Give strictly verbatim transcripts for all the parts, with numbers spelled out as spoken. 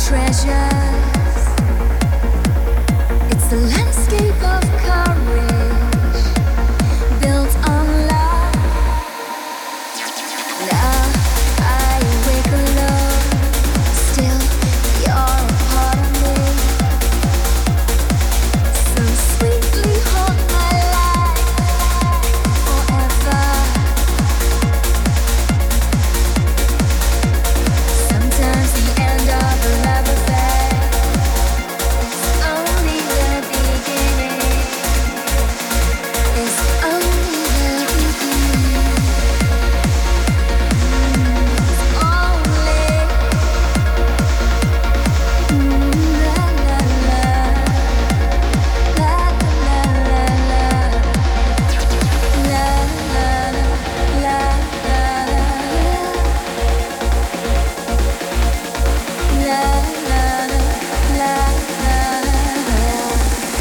treasures. It's the landscape of courage built on love. Now I wake alone, still you're a part of me. So sweetly hold my life forever. Sometimes the end of a love affair is only the beginning. It's only the beginning. It's only mm, la la la la la la la la la la. La la la la la.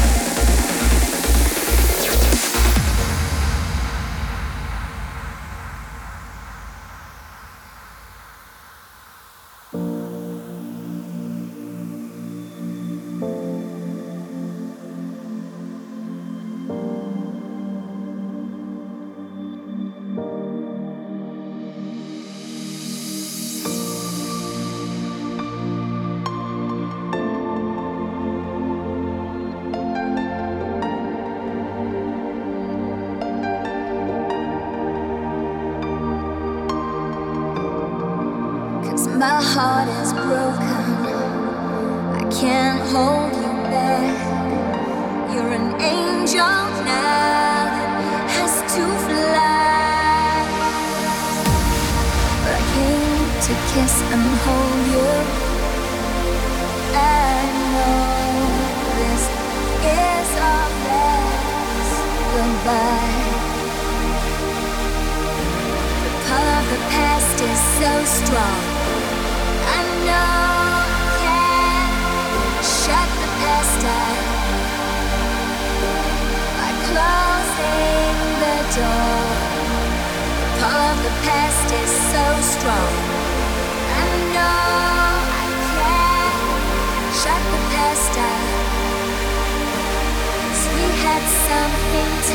Cause my heart is broken, I can't hold you back. You're an angel now that has to fly. But I came to kiss and hold you. I know this is our last goodbye. The pull of the past is so strong. I know I can't shut the past out by closing the door. The pull of the past is so strong. I know I can't shut the past out. 'Cause we had something